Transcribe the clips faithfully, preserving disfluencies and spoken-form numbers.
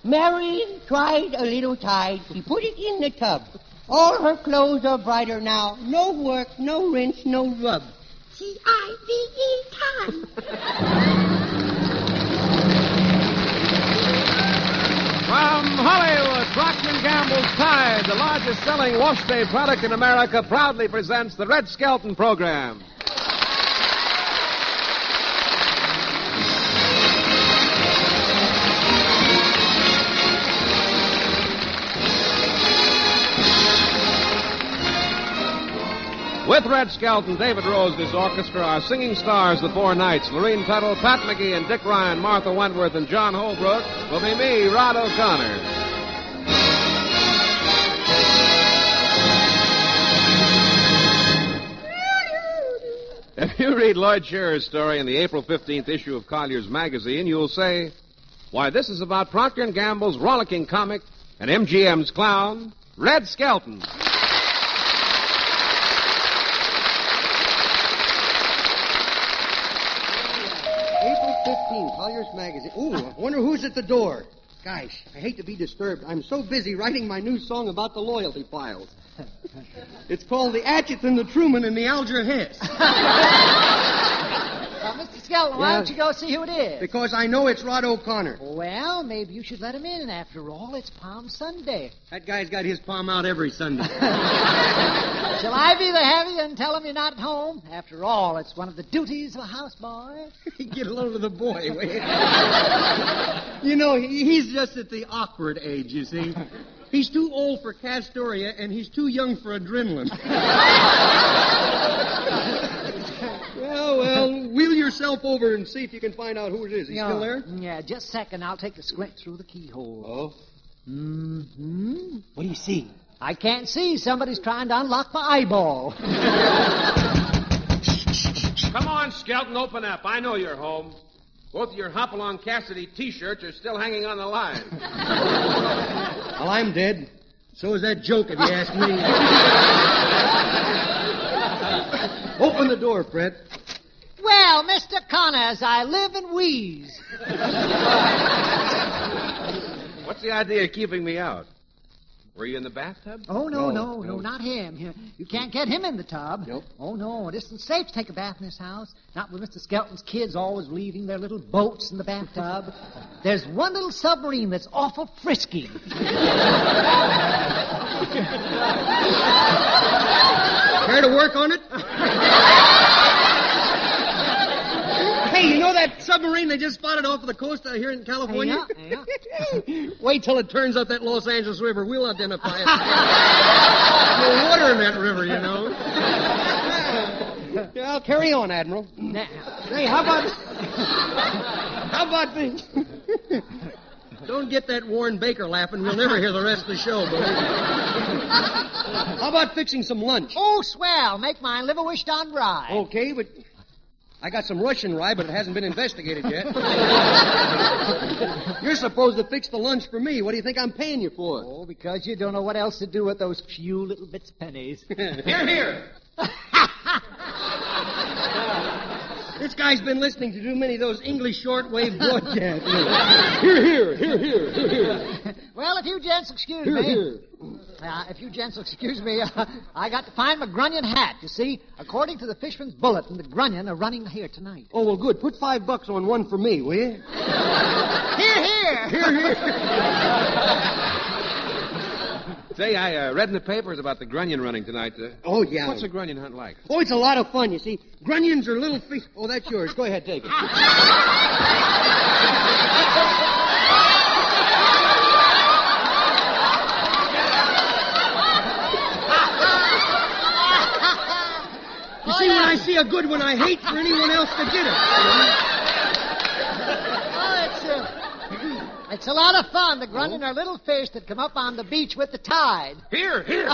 Mary tried a little tide. She put it in the tub. All her clothes are brighter now. No work, no rinse, no rub. C I D E time. From Hollywood, Procter and Gamble's Tide, the largest selling wash day product in America, proudly presents the Red Skelton program. With Red Skelton, David Rose, and his orchestra, our singing stars, the Four Knights, Lorene Tuttle, Pat McGee, and Dick Ryan, Martha Wentworth, and John Holbrook, will be me, Rod O'Connor. If you read Lloyd Sherrer's story in the April fifteenth issue of Collier's magazine, you'll say, why, this is about Procter and Gamble's rollicking comic and M G M's clown, Red Skelton. fifteen, Collier's Magazine. Ooh, I wonder who's at the door. Gosh, I hate to be disturbed. I'm so busy writing my new song about the loyalty files. It's called The Atchison, the Truman, and the Alger Hess. Uh, Mister Skelton, why Yeah. don't you go see who it is? Because I know it's Rod O'Connor. Well, maybe you should let him in. After all, it's Palm Sunday. That guy's got his palm out every Sunday. Shall I be the heavy and tell him you're not at home? After all, it's one of the duties of a houseboy. Get a load of the boy, will you? You know, he, he's just at the awkward age, you see. He's too old for Castoria, and he's too young for adrenaline. Well, well, wheel yourself over and see if you can find out who it is. He's Yeah, still there? Yeah, just a second. I'll take a squint through the keyhole. Oh. Mm-hmm. What do you see? I can't see. Somebody's trying to unlock my eyeball. Come on, Skelton, open up. I know you're home. Both of your Hopalong Cassidy T-shirts are still hanging on the line. Well, I'm dead. So is that joke, if you ask me. Open the door, Fred. Well, Mister Connors, I live and wheeze. What's the idea of keeping me out? Were you in the bathtub? Oh, no, No, no, no, no. not him. You- You can't get him in the tub. Nope. Oh, no, it isn't safe to take a bath in this house. Not with Mister Skelton's kids always leaving their little boats in the bathtub. There's one little submarine that's awful frisky. Care to work on it? Hey, you know that submarine they just spotted off of the coast out here in California? Yeah, yeah. Wait till it turns up that Los Angeles River. We'll identify it. No water in that river, you know. Yeah, I'll carry on, Admiral. Now, Hey, how about... How about the... Don't get that Warren Baker laughing. We'll never hear the rest of the show, buddy. How about fixing some lunch? oh, swell. Make mine liver-wished on rye. Okay, but... I got some Russian rye, but it hasn't been investigated yet. You're supposed to fix the lunch for me. What do you think I'm paying you for? Oh, because you don't know what else to do with those few little bits of pennies. Here, here. This guy's been listening to too many of those English shortwave broadcasts. Here, here, here, here, here, here. Well, if you gents excuse Here, me... here. Uh, if you gents excuse me, uh, I got to find my grunion hat. You see, according to the Fisherman's Bulletin, the grunion are running here tonight. Oh, well, good. Put five bucks on one for me, will you? Here, here. Here, here. Say, I uh, read in the papers about the grunion running tonight. Uh, Oh, yeah. What's a grunion hunt like? Oh, it's a lot of fun, you see. Grunions are little fish. Oh, that's yours. Go ahead, take it. You see, when I see a good one, I hate for anyone else to get it. Oh, it's, uh, it's a lot of fun. The grunion are little fish that come up on the beach with the tide. Here, here.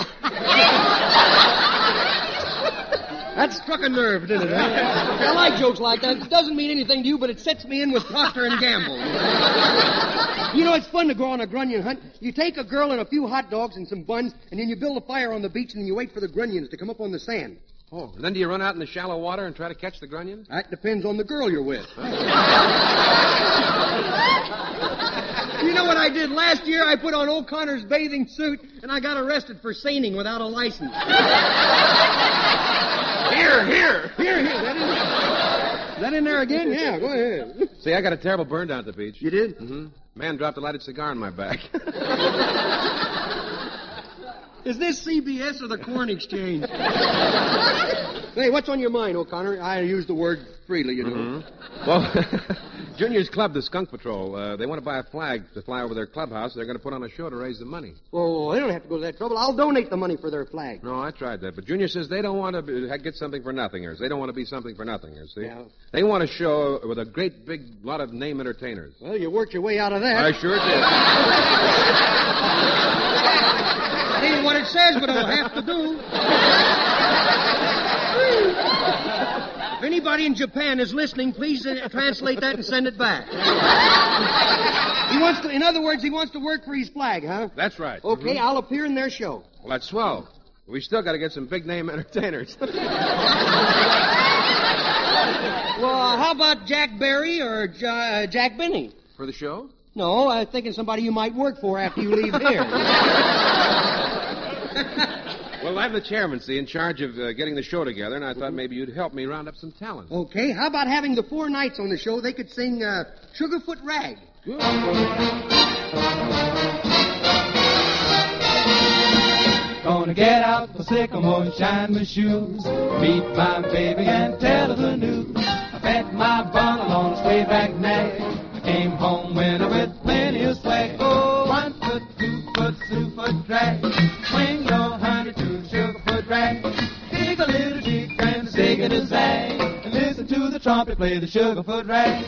That struck a nerve, didn't it? I like jokes like that. It doesn't mean anything to you, but it sets me in with Procter and Gamble. You know, it's fun to go on a grunion hunt. You take a girl and a few hot dogs and some buns, and then you build a fire on the beach, and then you wait for the grunions to come up on the sand. Oh, and then do you run out in the shallow water and try to catch the grunion? That depends on the girl you're with. You know what I did last year? I put on O'Connor's bathing suit, and I got arrested for seining without a license. Here, here. Here, here. That in, is that in there again? Yeah, go ahead. See, I got a terrible burn down at the beach. You did? Mm-hmm. Man dropped a lighted cigar in my back. Is this C B S or the Corn Exchange? Hey, what's on your mind, O'Connor? I use the word freely, you know. Mm-hmm. Well, Junior's club, the Skunk Patrol, uh, they want to buy a flag to fly over their clubhouse. They're going to put on a show to raise the money. Well, they don't have to go to that trouble. I'll donate the money for their flag. No, I tried that. But Junior says they don't want to be, get something for nothingers. They don't want to be something for nothingers, see? Yeah. They want a show with a great big lot of name entertainers. Well, you worked your way out of that. I sure did. That ain't what it says, but it'll have to do. If anybody in Japan is listening, please uh, translate that and send it back. He wants to, in other words, he wants to work for his flag, huh? That's right. Okay, Mm-hmm. I'll appear in their show. Well, that's swell. We still got to get some big name entertainers. Well, uh, how about Jack Berry or J- uh, Jack Benny? For the show? No, I'm thinking somebody you might work for after you leave here. Well, I'm the chairman, see, in charge of uh, getting the show together, and I thought maybe you'd help me round up some talent. Okay, how about having the four nights on the show? They could sing uh, Sugarfoot Rag. Good. Gonna get out the sycamore and shine my shoes, meet my baby and tell her the news. I bet my bundle on a straight back nag. I came home winter with plenty of swag. Oh, one foot, two foot, two foot drag. Swing your honey to the Sugarfoot Rag. Dig a little jig and zig and a zag. And listen to the trumpet play the Sugarfoot Rag.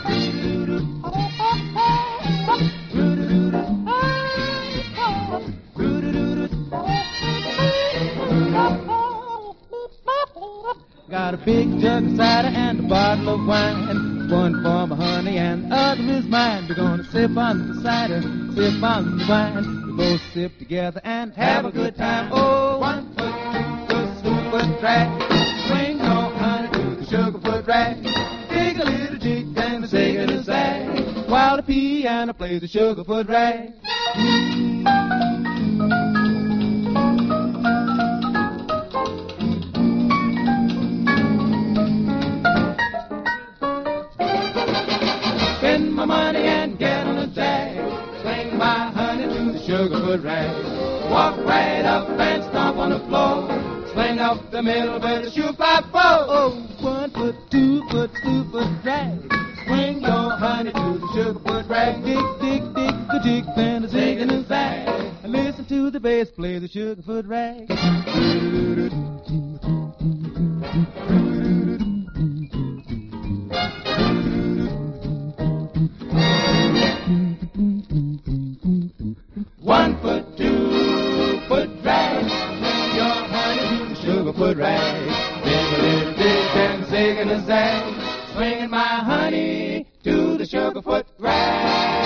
Got a big jug of cider and a bottle of wine. One for my honey and the other is mine. We're gonna sip on the cider, sip on the wine. We both sip together and have a good time. Oh, one foot, two foot, two foot drag. Swing your honey to the Sugarfoot Rag. Dig a little jig and a zig and a zag. While the piano plays the Sugarfoot Rag. Spend my money and get on a jag. Swing my honey to the Sugarfoot Rag. Walk right up and stomp on the floor. Swing up the middle with a shoe fly flow. Oh, one foot, two foot, two foot drag. Swing your honey to the Sugarfoot Rag. Dig, dig, dig, the jig and a zig and a zag. And listen to the bass play the Sugarfoot Rag. One foot, two foot drag. Swing your honey to the Sugarfoot Rag. Dig a little dig and zig and a zag. Swinging my honey to the Sugarfoot Rag.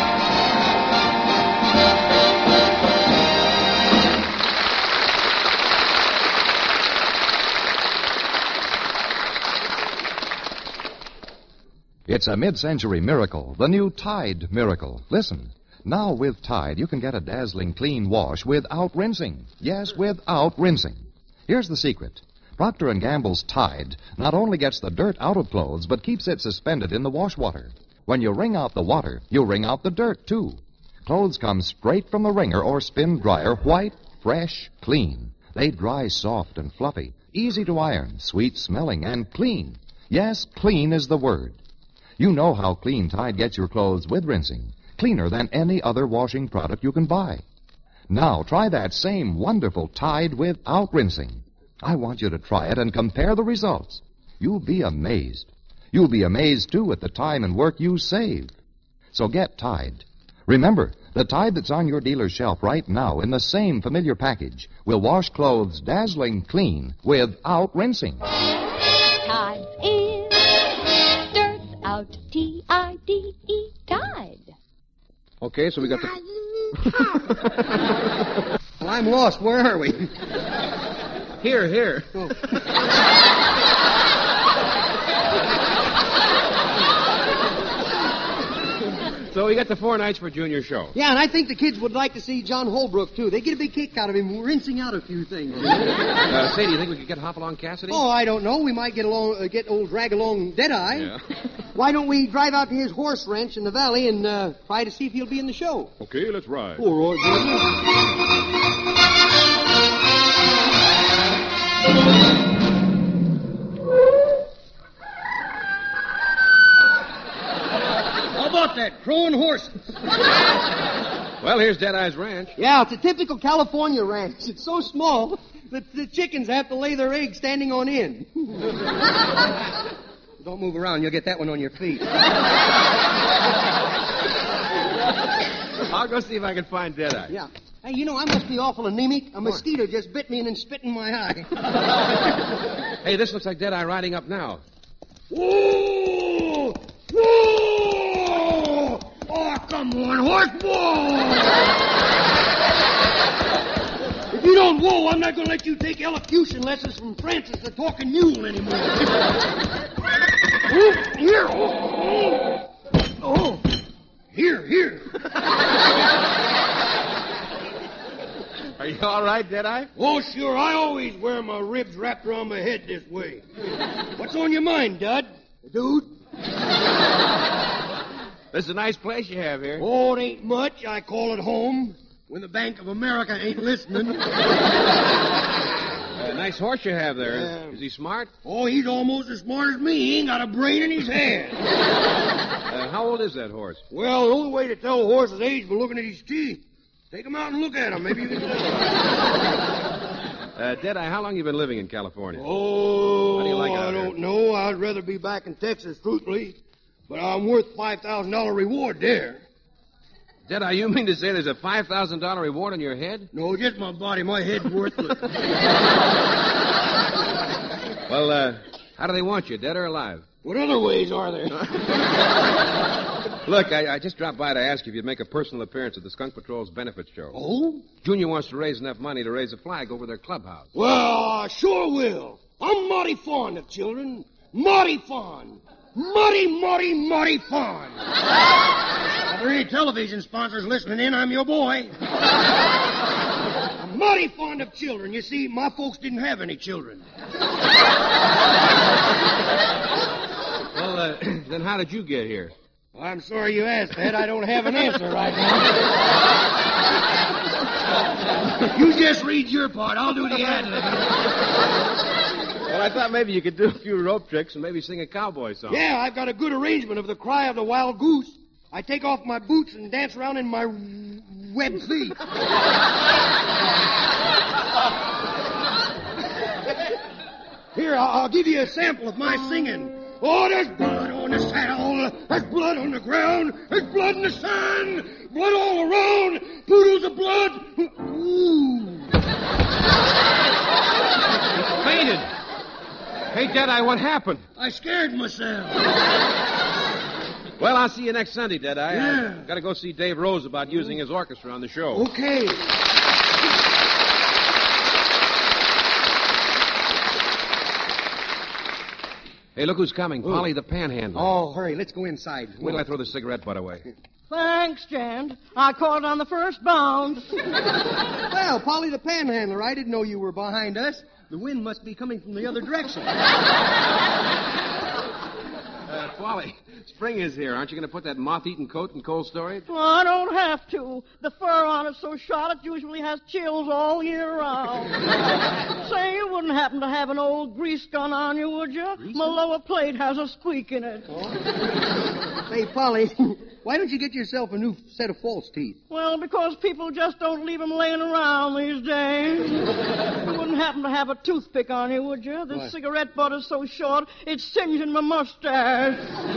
It's a mid-century miracle, the new Tide miracle. Listen, now with Tide, you can get a dazzling clean wash without rinsing. Yes, without rinsing. Here's the secret. Procter and Gamble's Tide not only gets the dirt out of clothes, but keeps it suspended in the wash water. When you wring out the water, you wring out the dirt, too. Clothes come straight from the wringer or spin dryer, white, fresh, clean. They dry soft and fluffy, easy to iron, sweet-smelling, and clean. Yes, clean is the word. You know how clean Tide gets your clothes with rinsing. Cleaner than any other washing product you can buy. Now, try that same wonderful Tide without rinsing. I want you to try it and compare the results. You'll be amazed. You'll be amazed, too, at the time and work you save. So get Tide. Remember, the Tide that's on your dealer's shelf right now in the same familiar package will wash clothes dazzling clean without rinsing. Tide is dirt out, T I D E, Tide. Okay, so we got the... Well, I'm lost. Where are we? Here, here. Oh. So we got the four nights for Junior show. Yeah, and I think the kids would like to see John Holbrook, too. They get a big kick out of him rinsing out a few things. Uh, say, do you think we could get Hopalong Cassidy? Oh, I don't know. We might get along, uh, get old drag-along Deadeye. Yeah. Why don't we drive out to his horse ranch in the valley and uh, try to see if he'll be in the show? Okay, let's ride. All right, How about that? Crowing horses. Well, here's Deadeye's ranch. Yeah, it's a typical California ranch. It's so small that the chickens have to lay their eggs standing on end. Don't move around. You'll get that one on your feet. I'll go see if I can find Deadeye. Yeah. Hey, you know, I must be awful anemic. A mosquito just bit me and then spit in my eye. Hey, this looks like Deadeye riding up now. Whoa! Whoa! Oh, come on, horse! Whoa! If you don't whoa, I'm not going to let you take elocution lessons from Francis the Talking Mule anymore. Oh, here! Oh, oh. Here, here. Are you all right, Deadeye? Oh, sure. I always wear my ribs wrapped around my head this way. What's on your mind, Dud? Dude? This is a nice place you have here. Oh, it ain't much. I call it home when the Bank of America ain't listening. Uh, nice horse you have there. Yeah. Is he smart? Oh, he's almost as smart as me. He ain't got a brain in his head. Uh, how old is that horse? Well, the only way to tell a horse's age by looking at his teeth. Take him out and look at him. Maybe you can tell. Uh, Deadeye, how long you been living in California? Oh, How do you like it out I here? don't know. I'd rather be back in Texas, truthfully. But I'm worth five thousand dollars reward there. Deadeye, you mean to say there's a five thousand dollars reward on your head? No, just my body. My head's worthless. Well, uh, how do they want you, dead or alive? What other ways are there? Look, I, I just dropped by to ask you if you'd make a personal appearance at the Skunk Patrol's benefit show. Oh? Junior wants to raise enough money to raise a flag over their clubhouse. Well, I sure will. I'm mighty fond of children. Mighty fond. Mighty, mighty, mighty fond. If there are any television sponsors listening in, I'm your boy. I'm mighty fond of children. You see, my folks didn't have any children. Well, uh, then how did you get here? I'm sorry you asked that. I don't have an answer right now. You just read your part. I'll do the ad-lib. Well, I thought maybe you could do a few rope tricks and maybe sing a cowboy song. Yeah, I've got a good arrangement of the cry of the wild goose. I take off my boots and dance around in my web feet. Here, I'll, I'll give you a sample of my singing. Oh, there's blood on the saddle. There's blood on the ground. There's blood in the sand. Blood all around. Poodles of blood. Ooh. Fainted. Hey, Deadeye, what happened? I scared myself. Well, I'll see you next Sunday, Deadeye. Yeah. I've got to go see Dave Rose about using his orchestra on the show. Okay. Hey, look who's coming. Polly the Panhandler. Oh, hurry. Let's go inside. Wait till I throw the cigarette butt away. Thanks, Jan. I caught it on the first bound. Well, Polly the Panhandler, I didn't know you were behind us. The wind must be coming from the other direction. Uh, Polly, spring is here. Aren't you going to put that moth-eaten coat in cold storage? Well, I don't have to. The fur on it's so short it usually has chills all year round. Say, you wouldn't happen to have an old grease gun on you, would you? My lower plate has a squeak in it. Hey, Polly, why don't you get yourself a new set of false teeth? Well, because people just don't leave them laying around these days. You wouldn't happen to have a toothpick on you, would you? This What? cigarette butt is so short, it's singeing my mustache.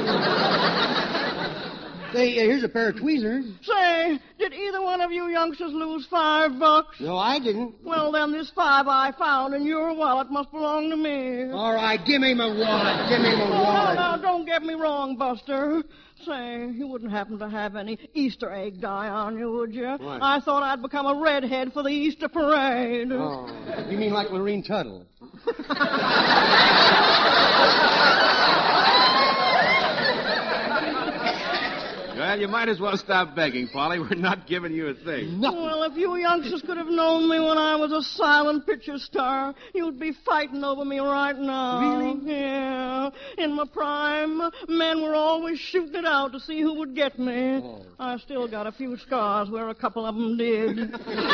Say, uh, here's a pair of tweezers. Say, did either one of you youngsters lose five bucks? No, I didn't. Well, then this five I found in your wallet must belong to me. All right, give me my wallet. Give me my No, wallet. no, don't get me wrong, Buster. Say, you wouldn't happen to have any Easter egg dye on you, would you? What? I thought I'd become a redhead for the Easter parade. Oh, you mean like Lorene Tuttle? Well, Well, you might as well stop begging, Polly. We're not giving you a thing. Well, if you youngsters could have known me when I was a silent picture star, you'd be fighting over me right now. Really? Yeah. In my prime, men were always shooting it out to see who would get me. Oh. I still got a few scars where a couple of them did.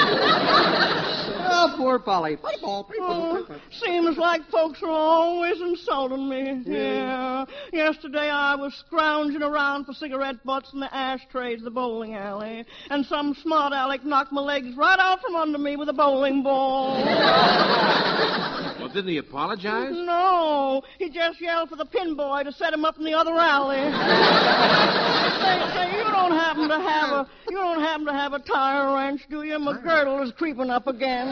Oh, poor Polly. Play ball, play ball, Oh, play ball. seems like folks are always insulting me. Yeah. Yesterday I was scrounging around for cigarette butts in the ashtrays of the bowling alley, and some smart aleck knocked my legs right out from under me with a bowling ball. Well, didn't he apologize? No, he just yelled for the pin boy to set him up in the other alley. say, say, you don't happen to have a you don't happen to have a tire wrench, do you? My girdle is creeping up again.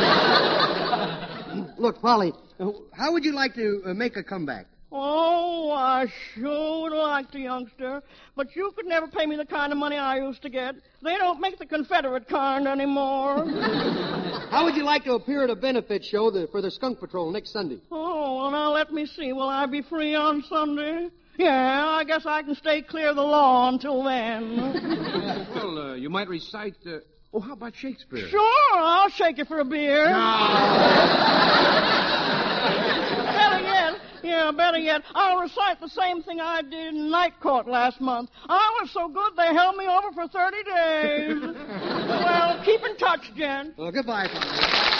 Look, Polly, uh, how would you like to uh, make a comeback? Oh, I sure would like to, youngster. But you could never pay me the kind of money I used to get. They don't make the Confederate kind anymore. How would you like to appear at a benefit show the, for the Skunk Patrol next Sunday? Oh, well, now let me see. Will I be free on Sunday? Yeah, I guess I can stay clear of the law until then. Well, uh, you might recite... Uh... Oh, how about Shakespeare? Sure, I'll shake you for a beer. Better yet, yeah, better yet, I'll recite the same thing I did in night court last month. I was so good they held me over for thirty days. Well, keep in touch, Jen. Well, goodbye, Polly.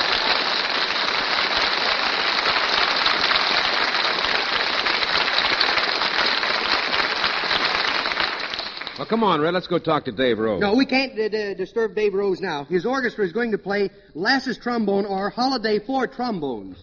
Well, come on, Red. Let's go talk to Dave Rose. No, we can't uh, d- disturb Dave Rose now. His orchestra is going to play Lass's Trombone or Holiday for Trombones.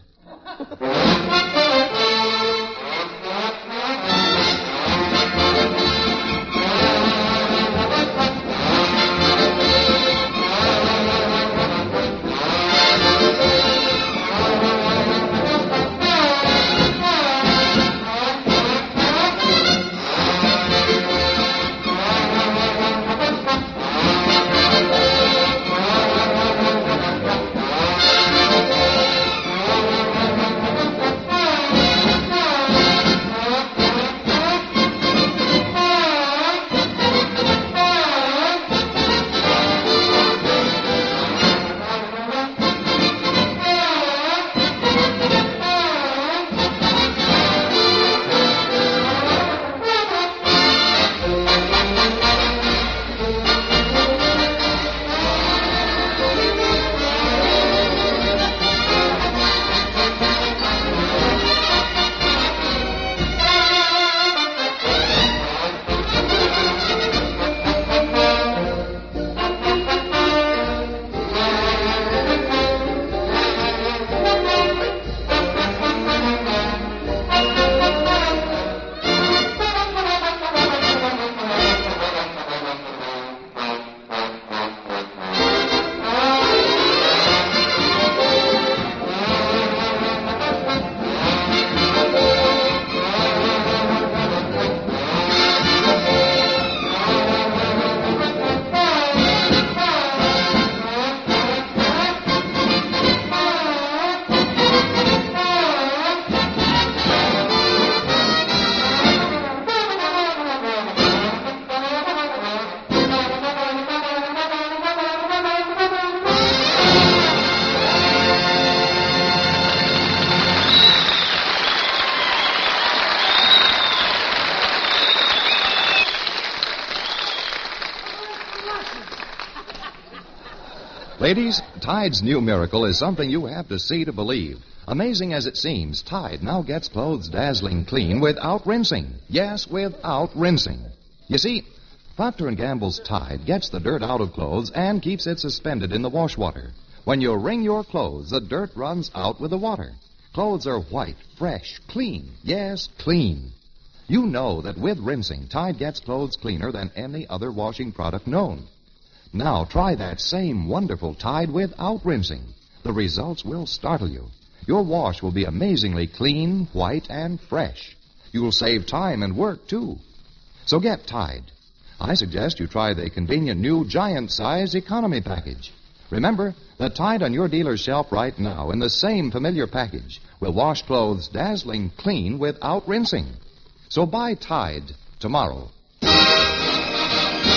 Ladies, Tide's new miracle is something you have to see to believe. Amazing as it seems, Tide now gets clothes dazzling clean without rinsing. Yes, without rinsing. You see, Procter and Gamble's Tide gets the dirt out of clothes and keeps it suspended in the wash water. When you wring your clothes, the dirt runs out with the water. Clothes are white, fresh, clean. Yes, clean. You know that with rinsing, Tide gets clothes cleaner than any other washing product known. Now try that same wonderful Tide without rinsing. The results will startle you. Your wash will be amazingly clean, white, and fresh. You'll save time and work, too. So get Tide. I suggest you try the convenient new giant-sized economy package. Remember, the Tide on your dealer's shelf right now in the same familiar package will wash clothes dazzling clean without rinsing. So buy Tide tomorrow.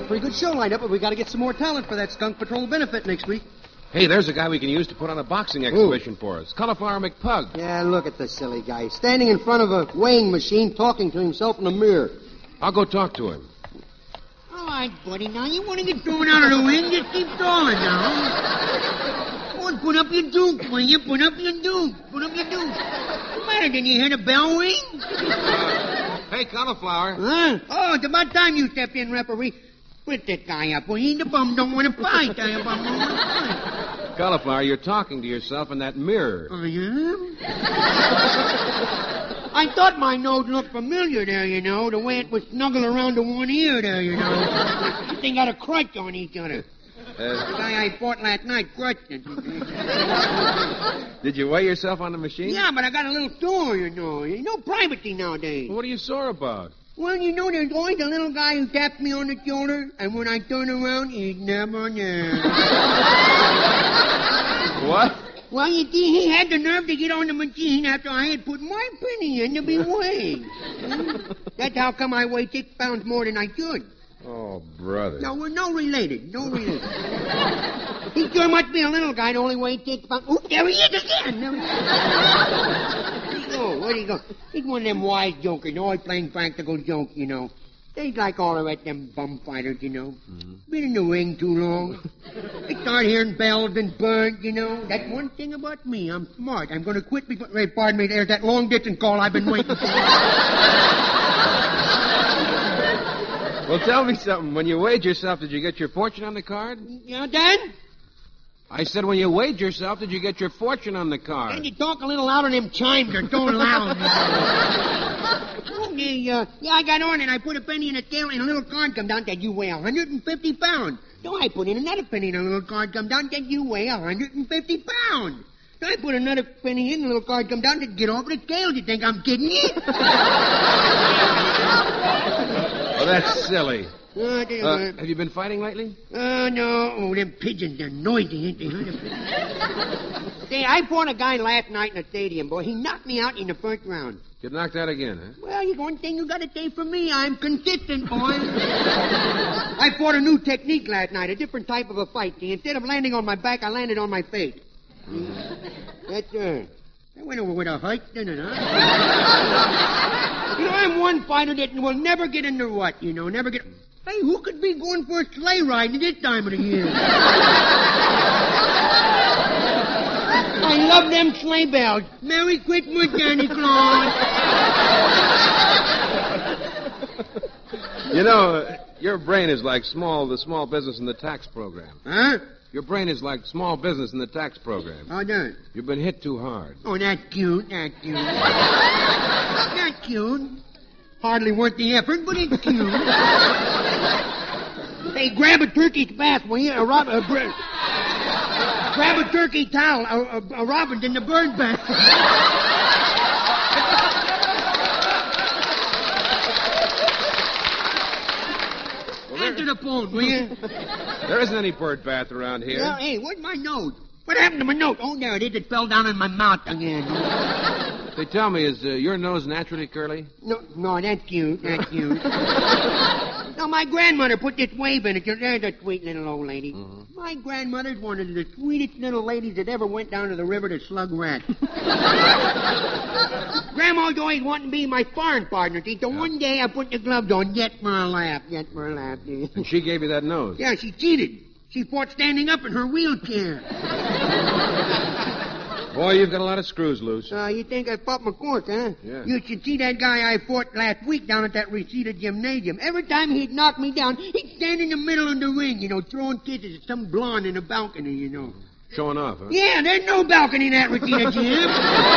pretty good show lined up, but we got to get some more talent for that Skunk Patrol benefit next week. Hey, there's a guy we can use to put on a boxing exhibition Ooh. for us. Cauliflower McPug. Yeah, look at the silly guy. Standing in front of a weighing machine talking to himself in a mirror. I'll go talk to him. All right, buddy. Now, you want to get thrown out of the ring? Just keep stalling now. Go on, put up your duke, will you? Put up your duke. Put up your duke. What's the matter? Didn't you hear the bell ring? Uh, hey, Cauliflower. Huh? Oh, it's about time you stepped in, referee. Put that guy up. Well, he the bum don't want to fight. The bum don't want to fight. Cauliflower, you're talking to yourself in that mirror. I am? I thought my nose looked familiar there, you know, the way it was snuggled around to one ear there, you know. This thing got a crutch on each other. Uh, the guy I fought last night crutched it. Did you weigh yourself on the machine? Yeah, but I got a little sore, you know. You know privacy nowadays. What are you sore about? Well, you know, there's always a little guy who taps me on the shoulder, and when I turn around, he's never there. What? Well, you see, he had the nerve to get on the machine after I had put my penny in to be weighed. That's how come I weigh six pounds more than I should. Oh, brother. No, we're no related. No related. He sure must be a little guy to only weigh six pounds. Oop, there he is again. There he is. Where'd he go? Where'd he go? He's one of them wise jokers, always playing practical jokes, you know. They like all the rest of them bum fighters, you know. Mm-hmm. Been in the ring too long. They start hearing bells and birds, you know. That's one thing about me. I'm smart. I'm going to quit before... Hey, pardon me, there's that long-distance call I've been waiting for. Well, tell me something. When you weighed yourself, did you get your fortune on the card? Yeah, Dan? I said when you weighed yourself, did you get your fortune on the card? Can you talk a little louder? Them chimes are so loud. Okay, uh, yeah, I got on and I put a penny in a scale and a little card come down that you weigh one hundred fifty pounds. So I put in another penny and a little card come down that you weigh one hundred fifty pounds. So I put another penny in and a little card come down to get off the scale. You think I'm kidding you? Oh, that's silly. Uh, uh, have you been fighting lately? Uh, no. Oh, them pigeons, they're noisy, ain't they? Say, I fought a guy last night in the stadium, boy. He knocked me out in the first round. Get knocked out again, huh? Well, you one thing you got to say for me, I'm consistent, boy. I fought a new technique last night, a different type of a fight. See, instead of landing on my back, I landed on my face. That's, uh, that went over with a hike, didn't it, huh? You know, I'm one fighter that will never get in the rut, you know, never get... Hey, who could be going for a sleigh ride at this time of the year? I love them sleigh bells. Merry Christmas, Santa Claus. You know, uh, your brain is like small, the small business in the tax program. Huh? Your brain is like small business in the tax program. How done? You've been hit too hard. Oh, that's cute, that's cute. That's cute. Hardly worth the effort, but it's cute. Hey, grab a turkey's bath, will you? A rob- a br- grab a turkey towel, a, a, a robin in the bird bath. Well, answer the phone, will you? There isn't any bird bath around here. Yeah, hey, where's my note? What happened to my note? Oh, there it is. It fell down in my mouth again. They tell me, is uh, your nose naturally curly? No, no, that's cute. That's cute. No, my grandmother put this wave in it. There's a sweet little old lady. Mm-hmm. My grandmother's one of the sweetest little ladies that ever went down to the river to slug rats. Grandma's always wanting to be my sparring partner. See, so yeah. One day I put the gloves on, yet for a laugh, yet for a laugh. And she gave you that nose? Yeah, she cheated. She fought standing up in her wheelchair. Boy, you've got a lot of screws loose. Uh, you think I fought my court, huh? Yeah. You should see that guy I fought last week down at that Reseda Gymnasium. Every time he'd knock me down, he'd stand in the middle of the ring, you know, throwing kisses at some blonde in a balcony, you know. Showing off, huh? Yeah, there's no balcony in that Reseda Gym.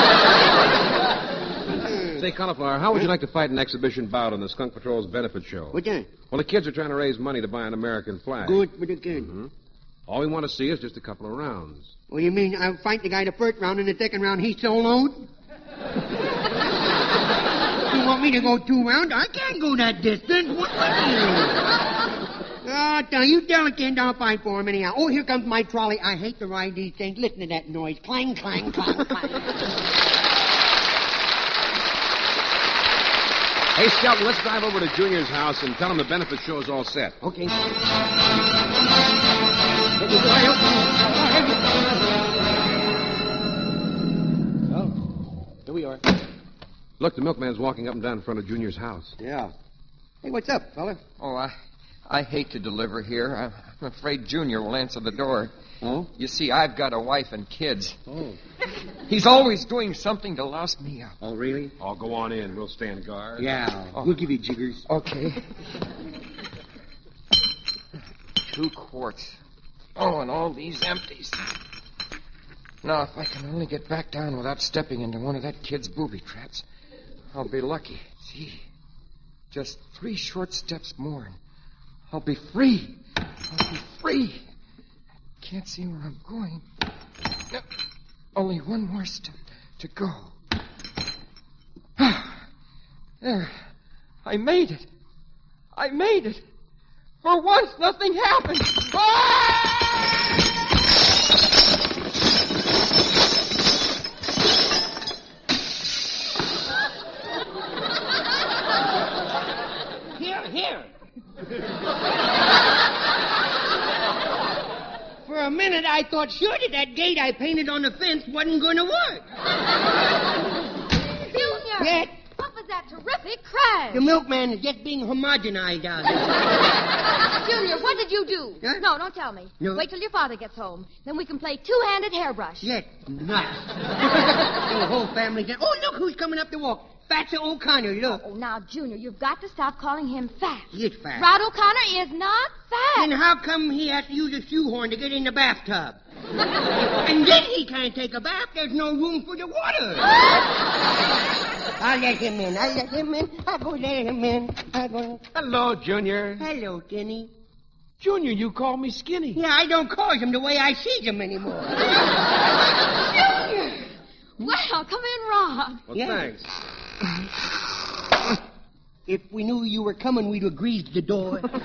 Say, Cauliflower, how would you like to fight an exhibition bout on the Skunk Patrol's benefit show? What's that? Well, the kids are trying to raise money to buy an American flag. Good for the kids. Mm-hmm. All we want to see is just a couple of rounds. Well, you mean I'll fight the guy the first round and the second round he's soloed? You want me to go two rounds? I can't go that distance. What would you? Oh, tell you tell the kid I'll fight for him anyhow. Oh, here comes my trolley. I hate to ride these things. Listen to that noise. Clang, clang, clang, clang. Hey, Skelton, let's drive over to Junior's house and tell him the benefit show is all set. Okay. Oh, here we are. Look, the milkman's walking up and down in front of Junior's house. Yeah. Hey, what's up, fella? Oh, I, I hate to deliver here. I'm, I'm afraid Junior will answer the door. Oh? You see, I've got a wife and kids. Oh. He's always doing something to louse me up. Oh, really? I'll go on in. We'll stand guard. Yeah. Oh. We'll give you jiggers. Okay. Two quarts. Oh, and all these empties. Now, if I can only get back down without stepping into one of that kid's booby traps, I'll be lucky. Gee, just three short steps more, and I'll be free. I'll be free. Can't see where I'm going. No, only one more step to go. There. I made it. I made it. For once, nothing happened. Here, here. For a minute, I thought sure that that gate I painted on the fence wasn't going to work. Junior! Yes? What was that terrific crash? The milkman is just being homogenized out here. Junior, what did you do? Huh? No, don't tell me. No. Wait till your father gets home. Then we can play two-handed hairbrush. Yes, nice. The whole family said, oh, look who's coming up the walk. Fatso O'Connor, look. Oh, now, Junior, you've got to stop calling him fat. He's fat. Rod O'Connor is not fat. Then how come he has to use a shoehorn to get in the bathtub? And then he can't take a bath. There's no room for the water. I'll let him in. I'll let him in. I'll go let him in. I'll go... Hello, Junior. Hello, Kenny. Junior, you call me skinny. Yeah, I don't call him the way I see him anymore. Junior! Well, come in, Rod. Well, Yeah. thanks. If we knew you were coming, we'd have greased the door. Well,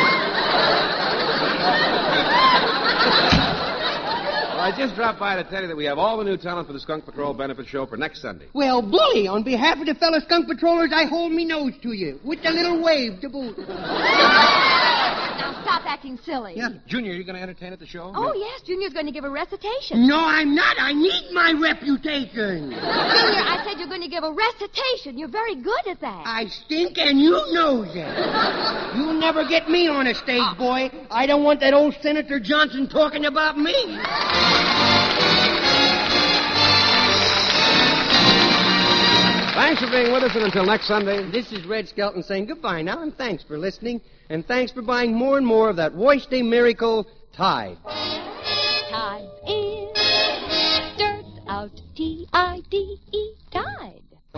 I just dropped by to tell you that we have all the new talent for the Skunk Patrol benefit show for next Sunday. Well, bully, on behalf of the fellow skunk patrollers, I hold me nose to you, with the little wave to boot. Now, stop acting silly. Yeah. Junior, are you going to entertain at the show? Oh, yes, Junior's going to give a recitation. No, I'm not. I need my reputation. Junior, I said you're going to give a recitation. You're very good at that. I stink, and you know that. You'll never get me on a stage, boy. I don't want that old Senator Johnson talking about me. Thanks for being with us, and until next Sunday. This is Red Skelton saying goodbye now, and thanks for listening, and thanks for buying more and more of that Wash Day Miracle Tide. Tide is dirt out, T I D E, Tide.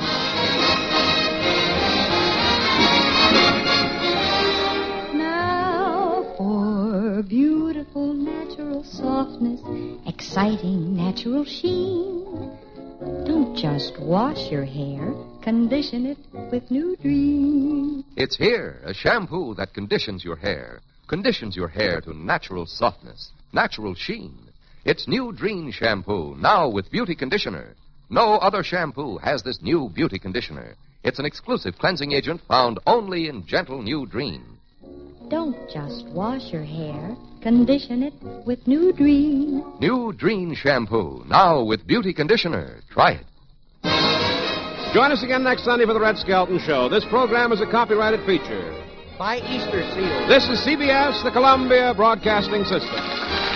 Now for beautiful natural softness, exciting natural sheen. Don't just wash your hair, condition it with New Dream. It's here, a shampoo that conditions your hair. Conditions your hair to natural softness, natural sheen. It's New Dream Shampoo, now with beauty conditioner. No other shampoo has this new beauty conditioner. It's an exclusive cleansing agent found only in Gentle New Dream. Don't just wash your hair, condition it with New Dream. New Dream Shampoo, now with beauty conditioner. Try it. Join us again next Sunday for the Red Skelton Show. This program is a copyrighted feature. By Easter Seal. This is C B S, the Columbia Broadcasting System.